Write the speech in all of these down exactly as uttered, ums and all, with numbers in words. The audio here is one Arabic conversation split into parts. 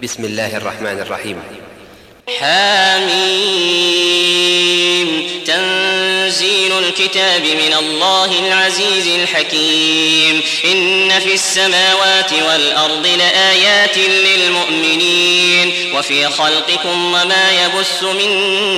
بسم الله الرحمن الرحيم. حاميم. تنزيل الكتاب من الله العزيز الحكيم. إن في السماوات والأرض لآيات للمؤمنين وفي خلقكم وما يبث من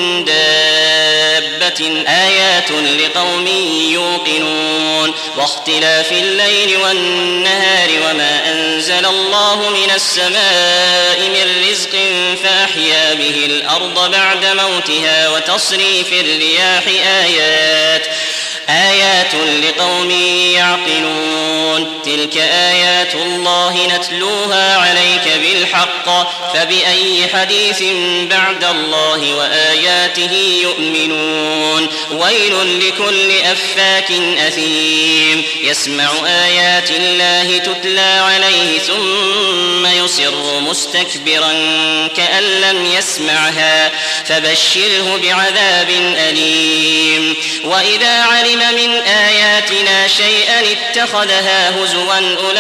دابة آيات لقوم يوقنون. واختلاف الليل والنهار وما أنزل الله من السماء من رزق فأحيا به الأرض بعد موتها وتصريف الرياح آيات آيات لقوم يعقلون. تلك آيات الله نتلوها عليك بالحق فبأي حديث بعد الله وآياته يؤمنون. ويل لكل أفاك أثيم يسمع آيات الله تتلى عليه ثم يصر مستكبرا كأن لم يسمعها فبشره بعذاب أليم. وإذا علم من آياتنا شيئا اتخذها هزوا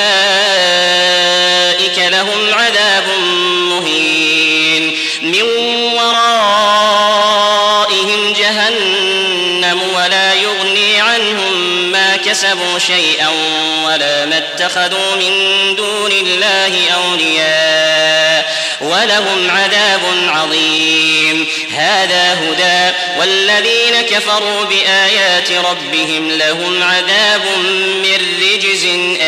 أولئك لهم عذاب مهين من ورائهم جهنم ولا يغني عنهم ما كسبوا شيئا ولا ما اتخذوا من دون الله أولياء ولهم عذاب عظيم. هذا هدى والذين كفروا بآيات ربهم لهم عذاب من رجز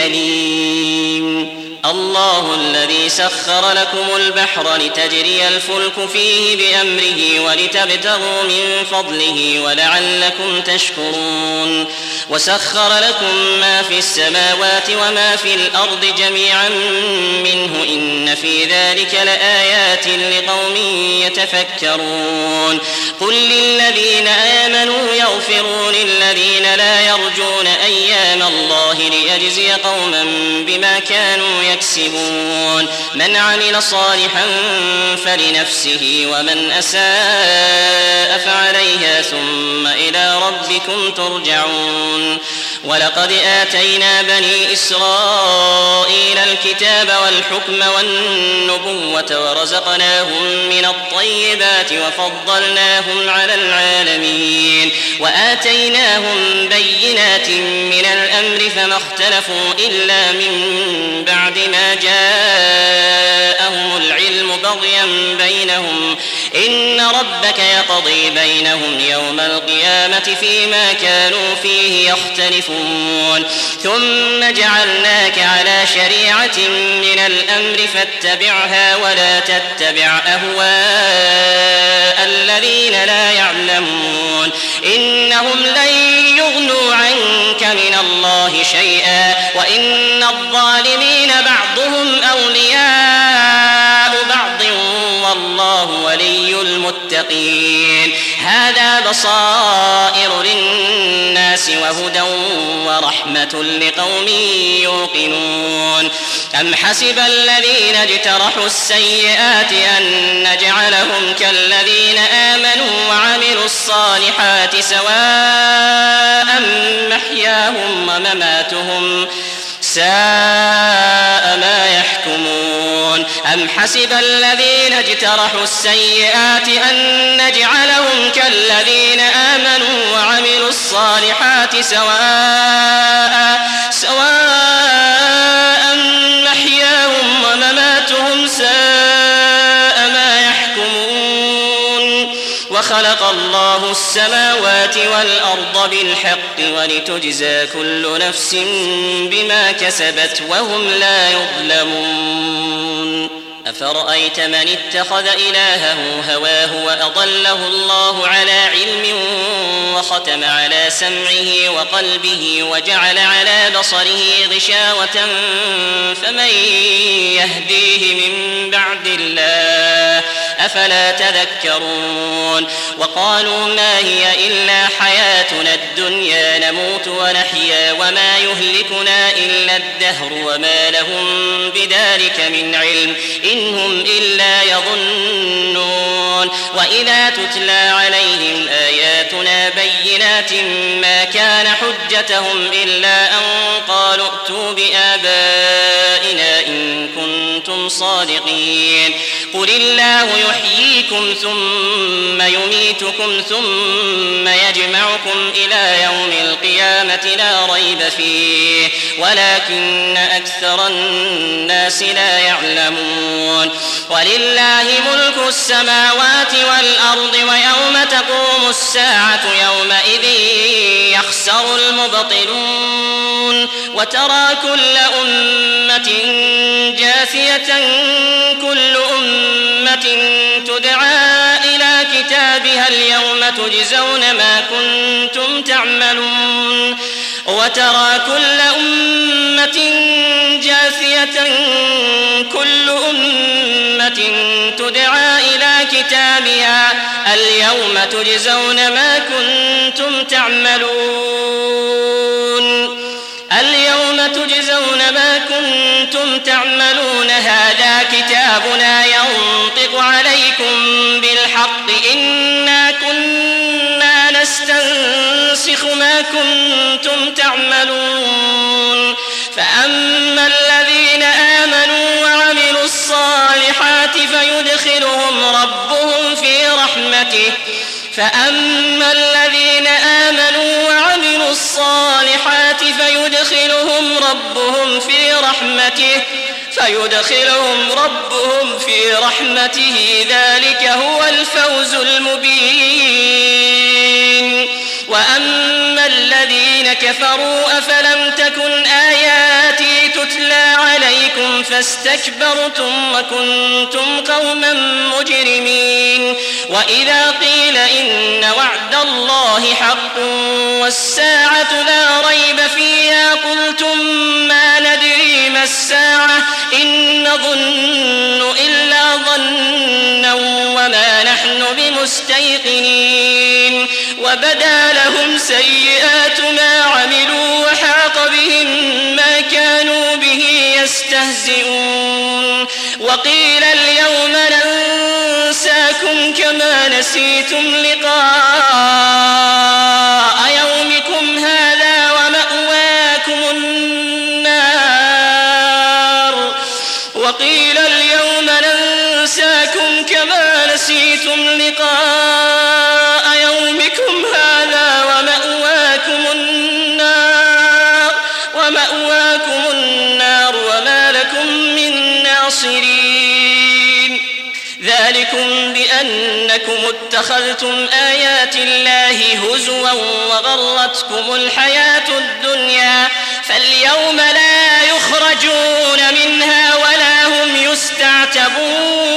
أليم. الله الذي سخر لكم البحر لتجري الفلك فيه بأمره ولتبتغوا من فضله ولعلكم تشكرون. وسخر لكم ما في السماوات وما في الأرض جميعا منه إن في ذلك لآيات لقوم يتفكرون. قل للذين آمنوا يغفروا للذين لا يرجون أيام الله ليجزي قوما بما كانوا يكسبون. من عمل صالحا فلنفسه ومن أساء فعليها ثم إلى ربكم ترجعون. ولقد آتينا بني إسرائيل الكتاب والحكم والنبوة ورزقناهم من الطيبات وفضلناهم على العالمين وآتيناهم بينات من الأمر فما اختلفوا إلا من بعد ما جاءهم العلم بغيا بينهم إن ربك يقضي بينهم يوم القيامة فيما كانوا فيه يختلفون. ثم جعلناك على شريعة من الأمر فاتبعها ولا تتبع أهواء الذين لا يعلمون إنهم لن يغنوا عنك من الله شيئا وإن الظالمين بعضهم أولياء بعض والله ولي المتقين. هذا بصائر للناس وهدى ورحمة لقوم يوقنون. أم حسب الذين اجترحوا السيئات أن نجعلهم كالذين آمنوا وعملوا الصالحات سواء محياهم ومماتهم ساء ما يحكمون. أم حسب الذين اجترحوا السيئات أن نجعلهم كالذين آمنوا وعملوا الصالحات سواء سواء محياهم ومماتهم ساء ما يحكمون. وخلق الله السماوات والأرض بالحق ولتجزى كل نفس بما كسبت وهم لا يظلمون. أفرأيت من اتخذ إلهه هواه وأضله الله على علم وختم على سمعه وقلبه وجعل على بصره غشاوة فمن يهديه من بعد الله أفلا تذكرون. وقالوا ما هي إلا حياتنا الدنيا نموت ونحيا وما يهلكنا إلا الدهر وما لهم بذلك من علم إن هم إلا يظنون. وإذا تتلى عليهم آياتنا بينات ما كان حجتهم إلا أن قالوا ائتوا بآبائنا إن كنتم صادقين. قل الله يحييكم ثم يميتكم ثم يجمعكم إلى يوم القيامة لا ريب فيه ولكن أكثر الناس لا يعلمون ولله ملك السماوات والأرض ويوم تقوم الساعة يومئذ يخسر المبطلون وترى كل أمة جاثية كل أمة تدعى إلى كتابها اليوم تجزون ما كنتم تعملون وترى كل أمة جاثية كل أمة تدعى إلى كتابها اليوم تجزون ما كنتم تعملون اليوم تجزون ما كنتم تعملون هذا كتابنا ينطق عليكم بالحق إنا كنا نستنسخ ما كنتم تعملون فأما الذين آمنوا وعملوا الصالحات فيدخلهم ربهم في رحمته فأما الذين آمنوا وعملوا الصالحات فيدخلهم ربهم في رحمته فيدخلهم ربهم في رحمته ذلك هو الفوز المبين وأما الذين كفروا أفلم تكن آياتي تتلى عليكم فاستكبرتم وكنتم قوما مجرمين وإذا قيل إن وعد الله حق والساعة لا ريب فيها قلتم ما ندري ما الساعة إن نظن إلا ظنا وما نحن بمستيقنين وبدا لهم سيئات ما عملوا وحاق بهم ما كانوا به يستهزئون وقيل اليوم ننساكم كما نسيتم لقاء يومكم هذا ومأواكم النار وقيل اليوم ننساكم كما نسيتم لقاء يومكم هذا ومأواكم النار ومأواكم النار وما لكم من ناصرين ذلكم بأنكم اتخذتم آيات الله هزوا وغرتكم الحياة الدنيا فاليوم لا يخرجون منها ولا هم يستعتبون